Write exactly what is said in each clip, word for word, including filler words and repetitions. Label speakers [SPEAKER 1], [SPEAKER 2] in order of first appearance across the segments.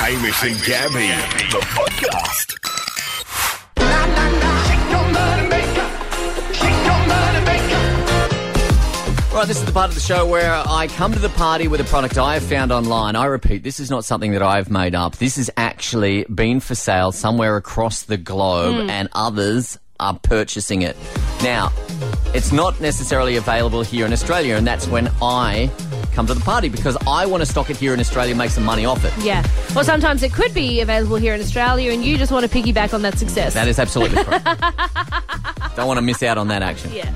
[SPEAKER 1] Hamish and Gabby, the podcast.
[SPEAKER 2] Right, this is the part of the show where I come to the party with a product I have found online. I repeat, this is not something that I've made up. This has actually been for sale somewhere across the globe mm. and others are purchasing it. Now, it's not necessarily available here in Australia, and that's when I come to the party because I want to stock it here in Australia and make some money off it.
[SPEAKER 3] Yeah. Well, sometimes it could be available here in Australia and you just want to piggyback on that success.
[SPEAKER 2] That is absolutely correct. Don't want to miss out on that action.
[SPEAKER 3] Yeah.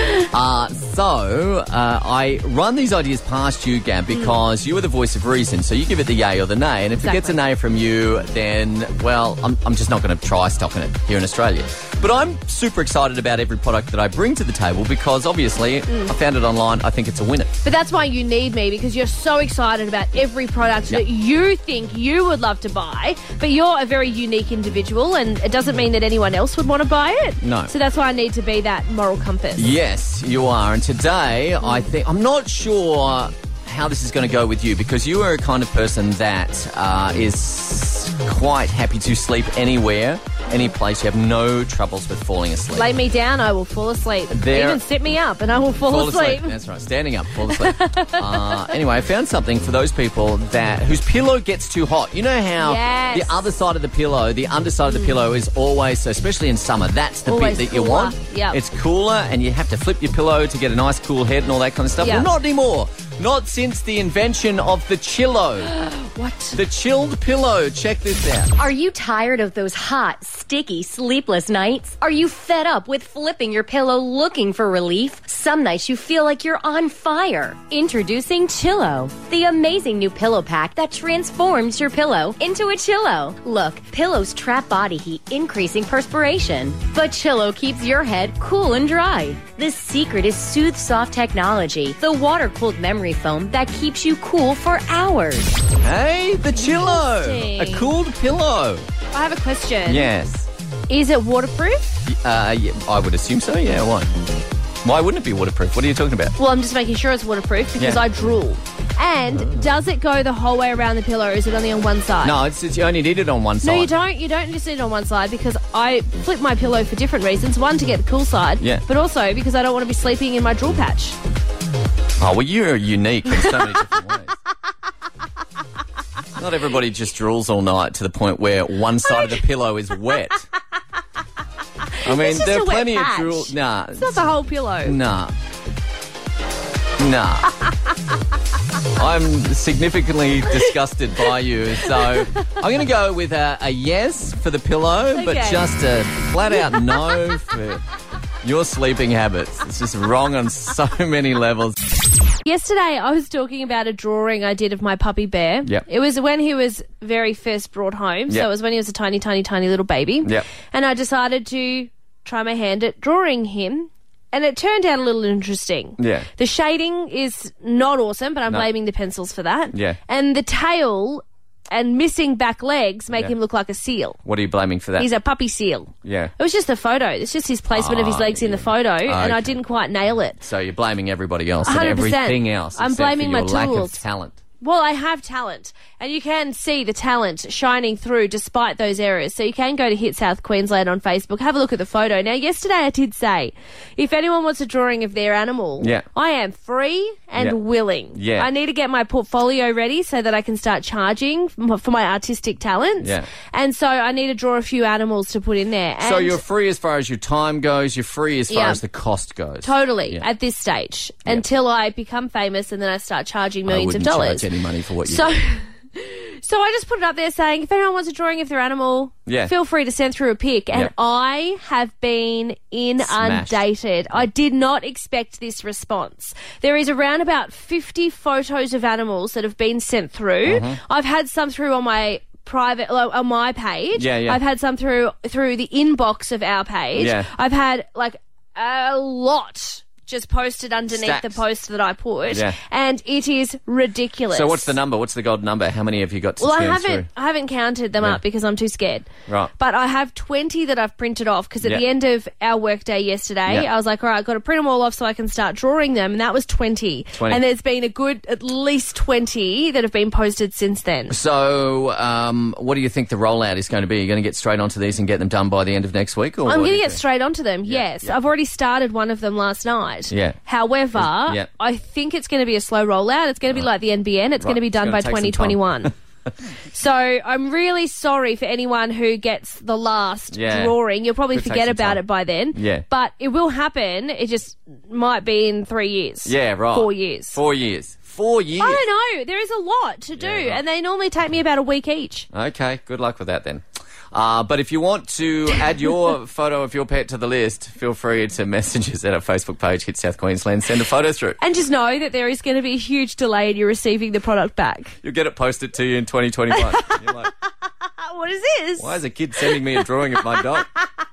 [SPEAKER 2] Uh, so, uh, I run these ideas past you, Gab, because mm. you are the voice of reason. So you give it the yay or the nay. And if exactly. it gets a nay from you, then, well, I'm, I'm just not going to try stocking it here in Australia. But I'm super excited about every product that I bring to the table because, obviously, mm. I found it online. I think it's a winner.
[SPEAKER 3] But that's why you need me, because you're so excited about every product yep. that you think you would love to buy. But you're a very unique individual, and it doesn't mean that anyone else would want to buy it.
[SPEAKER 2] No.
[SPEAKER 3] So that's why I need to be that moral compass.
[SPEAKER 2] Yes, you are. And today, mm. I think, I'm not sure how this is going to go with you because you are a kind of person that uh, is quite happy to sleep anywhere, any place. You have no troubles with falling asleep.
[SPEAKER 3] Lay me down, I will fall asleep. There, Even sit me up and I will fall,
[SPEAKER 2] fall
[SPEAKER 3] asleep.
[SPEAKER 2] asleep. That's right, standing up, fall asleep. uh, anyway, I found something for those people that whose pillow gets too hot. You know how
[SPEAKER 3] yes.
[SPEAKER 2] the other side of the pillow, the underside of the pillow is always, so especially in summer, that's the
[SPEAKER 3] always
[SPEAKER 2] bit that
[SPEAKER 3] cooler.
[SPEAKER 2] you want.
[SPEAKER 3] Yep.
[SPEAKER 2] It's cooler and you have to flip your pillow to get a nice cool head and all that kind of stuff.
[SPEAKER 3] Yep.
[SPEAKER 2] Well, not anymore. Not since the invention of the Chillo.
[SPEAKER 3] What?
[SPEAKER 2] The chilled pillow. Check this out.
[SPEAKER 4] Are you tired of those hot, sticky, sleepless nights? Are you fed up with flipping your pillow looking for relief? Some nights you feel like you're on fire. Introducing Chillo, the amazing new pillow pack that transforms your pillow into a Chillo. Look, pillows trap body heat, increasing perspiration. But Chillo keeps your head cool and dry. The secret is Soothe Soft technology, the water-cooled memory foam that keeps you cool for hours.
[SPEAKER 2] Hey, the Chillo. A cooled pillow.
[SPEAKER 3] I have a question.
[SPEAKER 2] Yes.
[SPEAKER 3] Is it waterproof?
[SPEAKER 2] Uh, yeah, I would assume so, yeah. Why? Why wouldn't it be waterproof? What are you talking about?
[SPEAKER 3] Well, I'm just making sure it's waterproof because
[SPEAKER 2] Yeah.
[SPEAKER 3] I drool. And
[SPEAKER 2] Oh.
[SPEAKER 3] does it go the whole way around the pillow, or is it only on one side?
[SPEAKER 2] No, it's, it's you only need it on one side.
[SPEAKER 3] No, you don't. You don't just need it on one side because I flip my pillow for different reasons. One, to get the cool side.
[SPEAKER 2] Yeah.
[SPEAKER 3] But also because I don't want to be sleeping in my drool patch.
[SPEAKER 2] Oh, well, you're unique in so many different ways. Not everybody just drools all night to the point where one side of the pillow is wet. I mean,
[SPEAKER 3] It's just
[SPEAKER 2] there
[SPEAKER 3] a
[SPEAKER 2] are
[SPEAKER 3] wet
[SPEAKER 2] plenty
[SPEAKER 3] patch.
[SPEAKER 2] of drool. Nah.
[SPEAKER 3] It's not the whole pillow.
[SPEAKER 2] Nah. Nah. I'm significantly disgusted by you, so I'm going to go with a, a yes for the pillow, but
[SPEAKER 3] Okay.
[SPEAKER 2] just a flat-out no for your sleeping habits. It's just wrong on so many levels.
[SPEAKER 3] Yesterday, I was talking about a drawing I did of my puppy Bear.
[SPEAKER 2] Yep.
[SPEAKER 3] It was when he was very first brought home, so
[SPEAKER 2] Yep.
[SPEAKER 3] it was when he was a tiny, tiny, tiny little baby.
[SPEAKER 2] Yep.
[SPEAKER 3] And I decided to try my hand at drawing him, and it turned out a little interesting.
[SPEAKER 2] Yeah.
[SPEAKER 3] The shading is not awesome, but I'm
[SPEAKER 2] No.
[SPEAKER 3] blaming the pencils for that.
[SPEAKER 2] Yeah.
[SPEAKER 3] And the tail and missing back legs make
[SPEAKER 2] Yeah.
[SPEAKER 3] him look like a seal.
[SPEAKER 2] What are you blaming for that?
[SPEAKER 3] He's a puppy seal.
[SPEAKER 2] Yeah.
[SPEAKER 3] It was just a photo. It's just his placement of his
[SPEAKER 2] Oh,
[SPEAKER 3] legs in the
[SPEAKER 2] yeah.
[SPEAKER 3] photo, and I
[SPEAKER 2] Okay.
[SPEAKER 3] didn't quite nail it.
[SPEAKER 2] So you're blaming everybody else
[SPEAKER 3] one
[SPEAKER 2] and
[SPEAKER 3] hundred percent.
[SPEAKER 2] everything else.
[SPEAKER 3] I'm
[SPEAKER 2] except for
[SPEAKER 3] blaming my
[SPEAKER 2] your lack
[SPEAKER 3] tools.
[SPEAKER 2] of talent.
[SPEAKER 3] Well, I have talent, and you can see the talent shining through despite those errors. So you can go to Hit South Queensland on Facebook, have a look at the photo. Now, yesterday I did say, if anyone wants a drawing of their animal,
[SPEAKER 2] Yeah.
[SPEAKER 3] I am free and
[SPEAKER 2] Yeah.
[SPEAKER 3] willing.
[SPEAKER 2] Yeah.
[SPEAKER 3] I need to get my portfolio ready so that I can start charging m- for my artistic talents.
[SPEAKER 2] Yeah.
[SPEAKER 3] And so I need to draw a few animals to put in there.
[SPEAKER 2] So
[SPEAKER 3] And
[SPEAKER 2] you're free as far as your time goes. You're free as far
[SPEAKER 3] Yeah.
[SPEAKER 2] as the cost goes.
[SPEAKER 3] Totally,
[SPEAKER 2] Yeah.
[SPEAKER 3] at this stage, until I become famous and then I start charging millions
[SPEAKER 2] I
[SPEAKER 3] of
[SPEAKER 2] wouldn't
[SPEAKER 3] dollars.
[SPEAKER 2] charge any money for what you
[SPEAKER 3] So,
[SPEAKER 2] do.
[SPEAKER 3] so I just put it up there saying, if anyone wants a drawing of their animal,
[SPEAKER 2] Yeah.
[SPEAKER 3] feel free to send through a pic. And
[SPEAKER 2] Yeah.
[SPEAKER 3] I have been
[SPEAKER 2] Smashed.
[SPEAKER 3] inundated. I did not expect this response. There is around about fifty photos of animals that have been sent through.
[SPEAKER 2] Mm-hmm.
[SPEAKER 3] I've had some through on my private on my page.
[SPEAKER 2] Yeah, yeah.
[SPEAKER 3] I've had some through through the inbox of our page.
[SPEAKER 2] Yeah.
[SPEAKER 3] I've had like a lot just posted underneath
[SPEAKER 2] Stacks.
[SPEAKER 3] the post that I put,
[SPEAKER 2] Yeah.
[SPEAKER 3] and it is ridiculous.
[SPEAKER 2] So what's the number? What's the golden number? How many have you got to
[SPEAKER 3] Well, I
[SPEAKER 2] turn
[SPEAKER 3] haven't,
[SPEAKER 2] through?
[SPEAKER 3] I haven't counted them
[SPEAKER 2] Yeah.
[SPEAKER 3] up because I'm too scared.
[SPEAKER 2] Right.
[SPEAKER 3] But I have twenty that I've printed off because at
[SPEAKER 2] Yeah.
[SPEAKER 3] the end of our workday yesterday,
[SPEAKER 2] Yeah.
[SPEAKER 3] I was like, all right, I've got to print them all off so I can start drawing them, and that was twenty.
[SPEAKER 2] twenty.
[SPEAKER 3] And there's been a good at least twenty that have been posted since then.
[SPEAKER 2] So, um, what do you think the rollout is going to be? You're going to get straight onto these and get them done by the end of next week? Or
[SPEAKER 3] I'm
[SPEAKER 2] what
[SPEAKER 3] going
[SPEAKER 2] do
[SPEAKER 3] to
[SPEAKER 2] you
[SPEAKER 3] get
[SPEAKER 2] think?
[SPEAKER 3] straight onto them,
[SPEAKER 2] Yeah,
[SPEAKER 3] yes.
[SPEAKER 2] yeah.
[SPEAKER 3] I've already started one of them last night.
[SPEAKER 2] Yeah.
[SPEAKER 3] However,
[SPEAKER 2] Yeah.
[SPEAKER 3] I think it's going to be a slow rollout. It's going to be like the N B N. It's going to be
[SPEAKER 2] Right.
[SPEAKER 3] done
[SPEAKER 2] It's
[SPEAKER 3] by
[SPEAKER 2] gonna take some
[SPEAKER 3] twenty twenty-one. So I'm really sorry for anyone who gets the last
[SPEAKER 2] Yeah.
[SPEAKER 3] drawing. You'll probably
[SPEAKER 2] Could take
[SPEAKER 3] forget
[SPEAKER 2] some
[SPEAKER 3] about
[SPEAKER 2] time.
[SPEAKER 3] it by then.
[SPEAKER 2] Yeah.
[SPEAKER 3] But it will happen. It just might be in three years.
[SPEAKER 2] Yeah, right.
[SPEAKER 3] Four years.
[SPEAKER 2] Four years. Four years.
[SPEAKER 3] I don't know. There is a lot to do,
[SPEAKER 2] Yeah, right.
[SPEAKER 3] and they normally take me about a week each.
[SPEAKER 2] Okay, good luck with that then. Uh, but if you want to add your photo of your pet to the list, feel free to message us at our Facebook page, Hit South Queensland. Send a photo through.
[SPEAKER 3] And just know that there is going to be a huge delay in you receiving the product back.
[SPEAKER 2] You'll get it posted to you in twenty twenty-one. You're like,
[SPEAKER 3] What is this?
[SPEAKER 2] why is a kid sending me a drawing of my dog?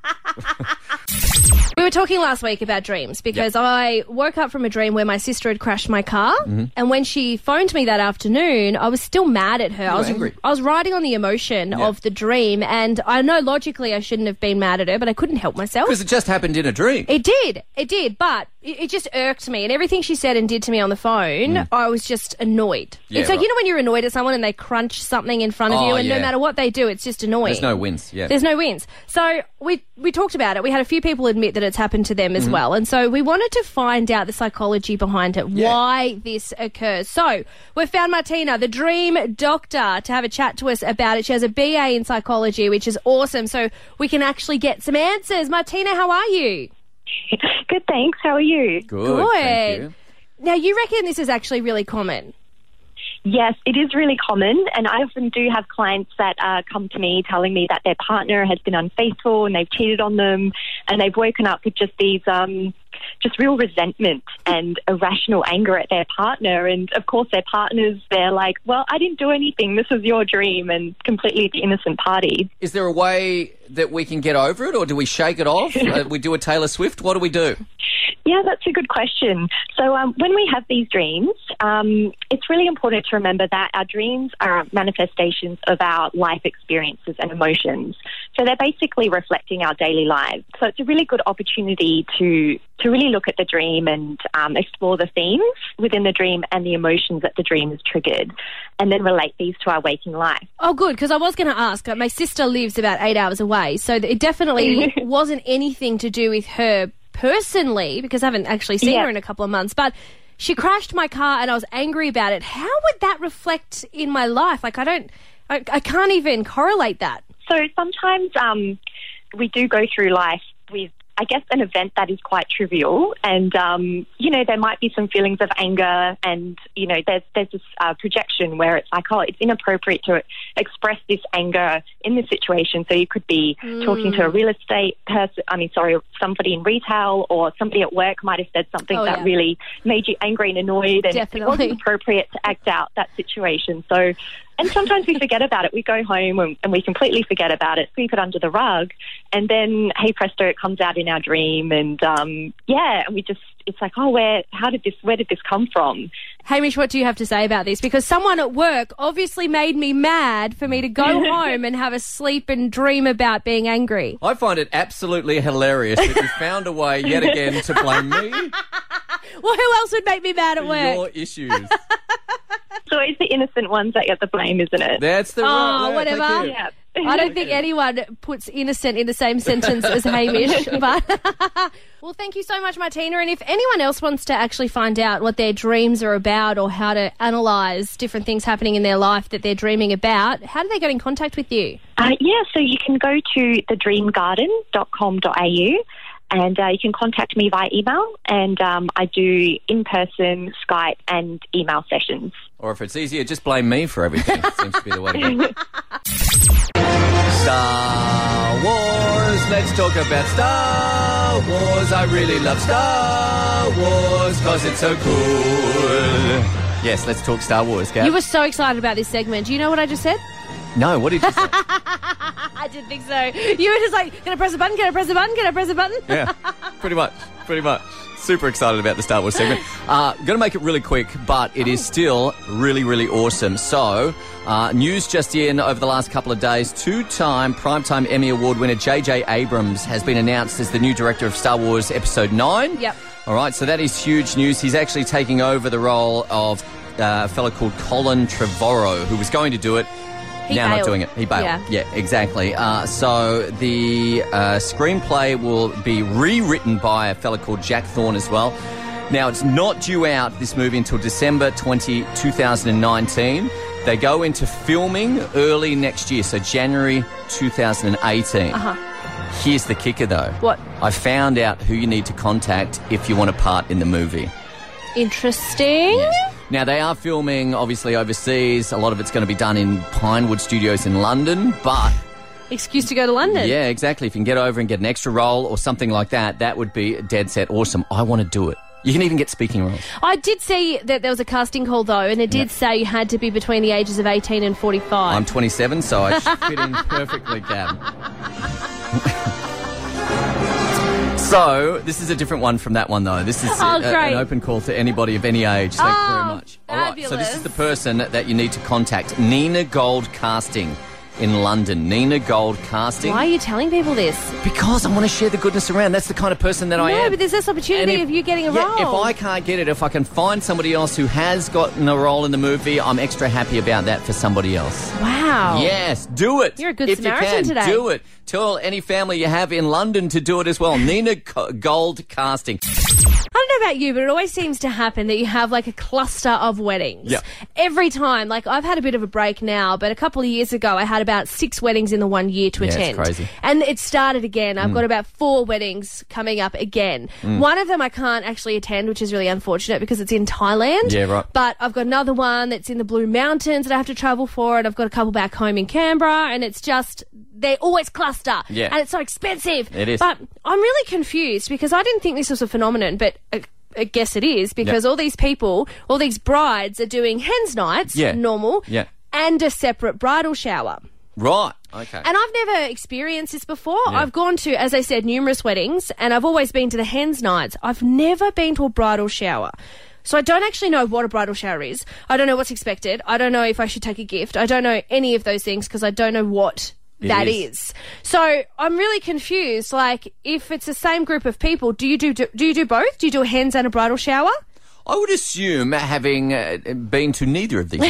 [SPEAKER 3] We were talking last week about dreams because I woke up from a dream where my sister had crashed my car,
[SPEAKER 2] Mm-hmm.
[SPEAKER 3] and when she phoned me that afternoon, I was still mad at her. I
[SPEAKER 2] were
[SPEAKER 3] was
[SPEAKER 2] angry.
[SPEAKER 3] I was riding on the emotion
[SPEAKER 2] Yeah.
[SPEAKER 3] of the dream, and I know logically I shouldn't have been mad at her, but I couldn't help myself.
[SPEAKER 2] Because it just happened in a dream.
[SPEAKER 3] It did, it did, but it, it just irked me, and everything she said and did to me on the phone, I was just annoyed.
[SPEAKER 2] Mm. Yeah,
[SPEAKER 3] it's like
[SPEAKER 2] right.
[SPEAKER 3] you know when you're annoyed at someone and they crunch something in front of
[SPEAKER 2] Oh,
[SPEAKER 3] you, and
[SPEAKER 2] yeah.
[SPEAKER 3] no matter what they do, it's just annoying.
[SPEAKER 2] There's no wins, yeah.
[SPEAKER 3] There's no wins. So we we talked about it. We had a few people admit that it's happened to them as
[SPEAKER 2] Mm-hmm.
[SPEAKER 3] well. And so we wanted to find out the psychology behind it,
[SPEAKER 2] Yeah.
[SPEAKER 3] why this occurs. So we found Martina, the dream doctor, to have a chat to us about it. She has a B A in psychology, which is awesome. So we can actually get some answers. Martina, how are you?
[SPEAKER 5] Good, thanks. How are you?
[SPEAKER 2] Good. Thank you.
[SPEAKER 3] Now, you reckon this is actually really common?
[SPEAKER 5] Yes, it is really common, and I often do have clients that uh, come to me telling me that their partner has been unfaithful and they've cheated on them, and they've woken up with just these, um, just real resentment and irrational anger at their partner. And of course, their partners, they're like, "Well, I didn't do anything. This was your dream," and completely the innocent party.
[SPEAKER 2] Is there a way that we can get over it, or do we shake it off? uh, we do a Taylor Swift? What do we do?
[SPEAKER 5] Yeah, that's a good question. So um, when we have these dreams, um, it's really important to remember that our dreams are manifestations of our life experiences and emotions. So they're basically reflecting our daily lives. So it's a really good opportunity to to really look at the dream and um, explore the themes within the dream and the emotions that the dream has triggered, and then relate these to our waking life.
[SPEAKER 3] Oh, good, because I was going to ask. uh, My sister lives about eight hours away, so it definitely wasn't anything to do with her personally, because I haven't actually seen
[SPEAKER 5] Yeah.
[SPEAKER 3] her in a couple of months, but she crashed my car and I was angry about it. How would that reflect in my life? Like, I don't, I, I can't even correlate that.
[SPEAKER 5] So sometimes um, we do go through life with, I guess, an event that is quite trivial, and um, you know, there might be some feelings of anger, and you know, there's there's this uh, projection where it's like, oh, it's inappropriate to express this anger in this situation. So you could be talking to a real estate person, I mean, sorry, somebody in retail, or somebody at work might have said something
[SPEAKER 3] Oh,
[SPEAKER 5] that
[SPEAKER 3] yeah.
[SPEAKER 5] really made you angry and annoyed, and it
[SPEAKER 3] Definitely.
[SPEAKER 5] wasn't appropriate to act out that situation. So. And sometimes we forget about it. We go home and, and we completely forget about it, sweep it under the rug, and then, hey presto, it comes out in our dream, and um, yeah, and we just, it's like, oh, where, how did this, where did this come from?
[SPEAKER 3] Hamish, what do you have to say about this? Because someone at work obviously made me mad for me to go home and have a sleep and dream about being angry.
[SPEAKER 2] I find it absolutely hilarious that you found a way yet again to blame me
[SPEAKER 3] Well, who else would make me mad at
[SPEAKER 2] for
[SPEAKER 3] work?
[SPEAKER 2] your issues.
[SPEAKER 5] So it's the innocent ones that get the blame, isn't it?
[SPEAKER 2] That's the
[SPEAKER 3] Oh,
[SPEAKER 2] right way.
[SPEAKER 3] whatever.
[SPEAKER 2] Thank you.
[SPEAKER 5] Yeah.
[SPEAKER 3] I don't think anyone puts innocent in the same sentence as Hamish. But well, thank you so much, Martina. And if anyone else wants to actually find out what their dreams are about or how to analyse different things happening in their life that they're dreaming about, how do they get in contact with you?
[SPEAKER 5] Uh, yeah, so you can go to the dream garden dot com dot a u, and uh, you can contact me via email, and um, I do in-person, Skype and email sessions.
[SPEAKER 2] Or if it's easier, just blame me for everything. Seems to be the way to go. Star Wars. Let's talk about Star Wars. I really love Star Wars because it's so cool. Yes, let's talk Star Wars, Gav.
[SPEAKER 3] You were so excited about this segment. Do you know what I just said?
[SPEAKER 2] No, what did you say?
[SPEAKER 3] I didn't think so. You were just like, can I press a button? Can I press a button? Can I press a button?
[SPEAKER 2] Yeah, pretty much, pretty much. super excited about the Star Wars segment. Uh, going to make it really quick, but it is still really, really awesome. So, uh, news just in over the last couple of days. Two-time Primetime Emmy Award winner J J Abrams has been announced as the new director of Star Wars Episode nine.
[SPEAKER 3] Yep.
[SPEAKER 2] All right, so that is huge news. He's actually taking over the role of uh, a fellow called Colin Trevorrow, who was going to do it.
[SPEAKER 3] He
[SPEAKER 2] now
[SPEAKER 3] bailed.
[SPEAKER 2] not doing it. He bailed.
[SPEAKER 3] Yeah,
[SPEAKER 2] yeah exactly. Uh, so the uh, screenplay will be rewritten by a fella called Jack Thorne as well. Now, it's not due out, this movie, until December twentieth, twenty nineteen. They go into filming early next year, so January twenty eighteen.
[SPEAKER 3] Uh-huh.
[SPEAKER 2] Here's the kicker, though.
[SPEAKER 3] What?
[SPEAKER 2] I found out who you need to contact if you want a part in the movie.
[SPEAKER 3] Interesting.
[SPEAKER 2] Yes. Now, they are filming, obviously, overseas. A lot of it's going to be done in Pinewood Studios in London, but...
[SPEAKER 3] Excuse to go to London.
[SPEAKER 2] Yeah, exactly. If you can get over and get an extra role or something like that, that would be dead set awesome. I want to do it. You can even get speaking roles.
[SPEAKER 3] I did see that there was a casting call, though, and it did
[SPEAKER 2] Yeah.
[SPEAKER 3] say you had to be between the ages of eighteen and forty-five.
[SPEAKER 2] I'm twenty-seven, so I should fit in perfectly, Gab. So, this is a different one from that one, though. This is
[SPEAKER 3] Oh,
[SPEAKER 2] a- a-
[SPEAKER 3] great.
[SPEAKER 2] an open call to anybody of any age. Thank you very
[SPEAKER 3] Oh,
[SPEAKER 2] much. All right, so this is
[SPEAKER 3] fabulous.
[SPEAKER 2] the person that you need to contact. Nina Gold Casting in London. Nina Gold Casting.
[SPEAKER 3] Why are you telling people this?
[SPEAKER 2] Because I want to share the goodness around. That's the kind of person that I
[SPEAKER 3] No,
[SPEAKER 2] am.
[SPEAKER 3] but there's this opportunity
[SPEAKER 2] And
[SPEAKER 3] of you getting a
[SPEAKER 2] yeah,
[SPEAKER 3] role.
[SPEAKER 2] If I can't get it, if I can find somebody else who has gotten a role in the movie, I'm extra happy about that for somebody else.
[SPEAKER 3] Wow.
[SPEAKER 2] Yes, do it.
[SPEAKER 3] You're a good
[SPEAKER 2] if
[SPEAKER 3] Samaritan
[SPEAKER 2] you can,
[SPEAKER 3] today.
[SPEAKER 2] do it. Tell any family you have in London to do it as well. Nina Co- Gold Casting.
[SPEAKER 3] I don't know about you, but it always seems to happen that you have like a cluster of weddings.
[SPEAKER 2] Yeah.
[SPEAKER 3] Every time. Like, I've had a bit of a break now, but a couple of years ago I had about six weddings in the one year to
[SPEAKER 2] Yeah, it's
[SPEAKER 3] attend.
[SPEAKER 2] crazy.
[SPEAKER 3] And it started again. I've got about four weddings coming up again. One of them I can't actually attend, which is really unfortunate because it's in Thailand.
[SPEAKER 2] Yeah, right.
[SPEAKER 3] But I've got another one that's in the Blue Mountains that I have to travel for, and I've got a couple back home in Canberra, and it's just, they always cluster.
[SPEAKER 2] Yeah.
[SPEAKER 3] And it's so expensive.
[SPEAKER 2] It is.
[SPEAKER 3] But I'm really confused because I didn't think this was a phenomenon, but I, I guess it is because
[SPEAKER 2] Yeah.
[SPEAKER 3] all these people, all these brides are doing hens nights,
[SPEAKER 2] Yeah.
[SPEAKER 3] normal,
[SPEAKER 2] Yeah.
[SPEAKER 3] and a separate bridal shower.
[SPEAKER 2] Right. Okay.
[SPEAKER 3] And I've never experienced this before.
[SPEAKER 2] Yeah.
[SPEAKER 3] I've gone to, as I said, numerous weddings, and I've always been to the hens nights. I've never been to a bridal shower. So I don't actually know what a bridal shower is. I don't know what's expected. I don't know if I should take a gift. I don't know any of those things because I don't know what
[SPEAKER 2] It
[SPEAKER 3] that
[SPEAKER 2] is.
[SPEAKER 3] is. So I'm really confused. Like, if it's the same group of people, do you do, do, do you do both? Do you do a hens and a bridal shower?
[SPEAKER 2] I would assume, having uh, been to neither of these,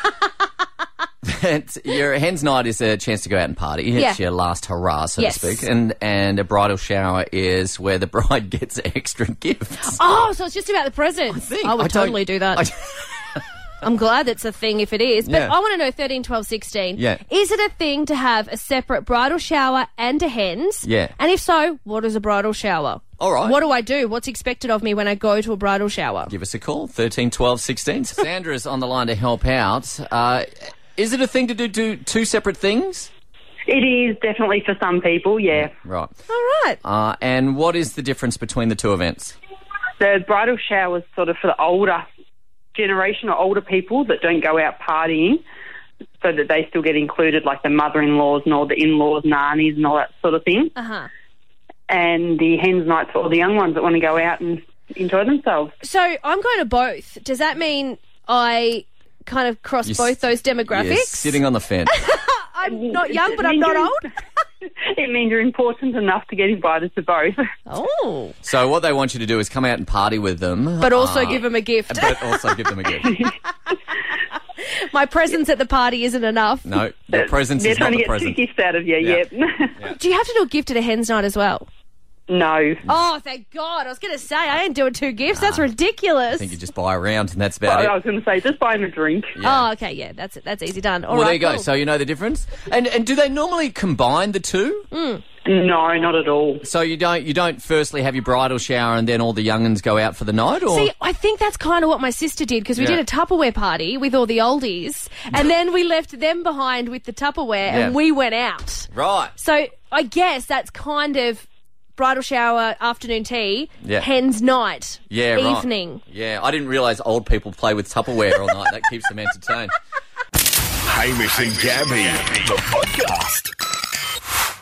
[SPEAKER 2] that your hen's night is a chance to go out and party. It's
[SPEAKER 3] Yeah.
[SPEAKER 2] your last hurrah, so
[SPEAKER 3] Yes.
[SPEAKER 2] to speak. And and a bridal shower is where the bride gets extra gifts.
[SPEAKER 3] Oh, so it's just about the presents. I,
[SPEAKER 2] think-
[SPEAKER 3] would
[SPEAKER 2] I don't-
[SPEAKER 3] totally do that.
[SPEAKER 2] I-
[SPEAKER 3] I'm glad it's a thing if it is. But
[SPEAKER 2] Yeah.
[SPEAKER 3] I want to know thirteen, twelve, sixteen.
[SPEAKER 2] Yeah.
[SPEAKER 3] Is it a thing to have a separate bridal shower and a hens?
[SPEAKER 2] Yeah.
[SPEAKER 3] And if so, what is a bridal shower?
[SPEAKER 2] All right.
[SPEAKER 3] What do I do? What's expected of me when I go to a bridal shower?
[SPEAKER 2] Give us a call, thirteen, twelve, sixteen. Sandra's on the line to help out. Uh, is it a thing to do, do two separate things?
[SPEAKER 6] It is definitely for some people, yeah.
[SPEAKER 2] Right.
[SPEAKER 3] All right.
[SPEAKER 2] Uh, and what is the difference between the two events?
[SPEAKER 6] The bridal shower is sort of for the older generation or older people that don't go out partying, so that they still get included, like the mother-in-laws and all the in-laws, nannies and all that sort of thing.
[SPEAKER 3] Uh-huh.
[SPEAKER 6] And the hens nights for all the young ones that want to go out and enjoy themselves.
[SPEAKER 3] So I'm going to both. Does that mean I kind of cross
[SPEAKER 2] You're
[SPEAKER 3] both
[SPEAKER 2] s-
[SPEAKER 3] those demographics?
[SPEAKER 2] You're sitting on the fence.
[SPEAKER 3] I'm not young, but
[SPEAKER 6] It
[SPEAKER 3] I'm
[SPEAKER 6] means
[SPEAKER 3] not
[SPEAKER 6] you're-
[SPEAKER 3] old.
[SPEAKER 6] It means you're important enough to get invited to both.
[SPEAKER 3] Oh.
[SPEAKER 2] So what they want you to do is come out and party with them.
[SPEAKER 3] But also
[SPEAKER 2] uh,
[SPEAKER 3] give them a gift.
[SPEAKER 2] But also give them a gift.
[SPEAKER 3] My presence at the party isn't enough.
[SPEAKER 2] No, the presence
[SPEAKER 6] They're
[SPEAKER 2] is not
[SPEAKER 6] trying to
[SPEAKER 2] the
[SPEAKER 6] get
[SPEAKER 2] present.
[SPEAKER 6] two gifts out of you,
[SPEAKER 2] Yeah.
[SPEAKER 6] yep.
[SPEAKER 3] Do you have to do a gift at a hens night as well?
[SPEAKER 6] No.
[SPEAKER 3] Oh, thank God. I was going to say, I ain't doing two gifts. That's ridiculous.
[SPEAKER 2] I think you just buy a round and that's
[SPEAKER 6] Well,
[SPEAKER 2] about
[SPEAKER 6] I
[SPEAKER 2] it.
[SPEAKER 6] was going to say, just buy them a drink.
[SPEAKER 3] Oh, okay, yeah, that's it. That's easy done. All
[SPEAKER 2] Well,
[SPEAKER 3] right,
[SPEAKER 2] there you go.
[SPEAKER 3] cool.
[SPEAKER 2] So you know the difference. And and do they normally combine the two?
[SPEAKER 6] No, not at all.
[SPEAKER 2] So you don't you don't firstly have your bridal shower and then all the young'uns go out for the night, or
[SPEAKER 3] See, I think that's kind of what my sister did because we
[SPEAKER 2] Yeah.
[SPEAKER 3] did a Tupperware party with all the oldies, and then we left them behind with the Tupperware,
[SPEAKER 2] Yeah.
[SPEAKER 3] and we went out.
[SPEAKER 2] right?
[SPEAKER 3] So I guess that's kind of bridal shower, afternoon tea,
[SPEAKER 2] Yeah.
[SPEAKER 3] hens night,
[SPEAKER 2] Yeah, right.
[SPEAKER 3] evening.
[SPEAKER 2] Yeah, I didn't realise old people play with Tupperware all night. That keeps them entertained.
[SPEAKER 1] Hamish and Gabby, the podcast.